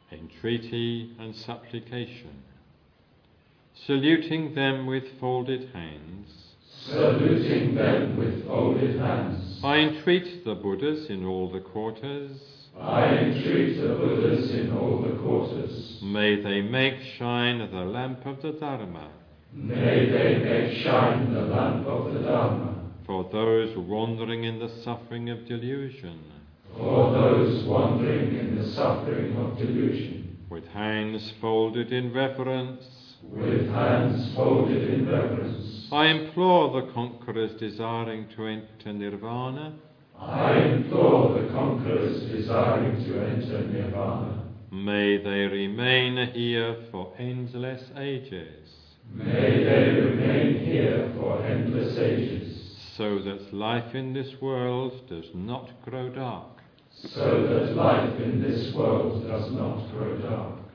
entreaty and supplication. Saluting them with folded hands, saluting them with folded hands, I entreat the Buddhas in all the quarters, I entreat the Buddhas in all the quarters, may they make shine the lamp of the Dharma, may they make shine the lamp of the Dharma, for those wandering in the suffering of delusion, for those wandering in the suffering of delusion, with hands folded in reverence, with hands folded in reverence. I implore the conquerors desiring to enter nirvana, I implore the conquerors desiring to enter nirvana, may they remain here for endless ages, may they remain here for endless ages, so that life in this world does not grow dark, so that life in this world does not grow dark,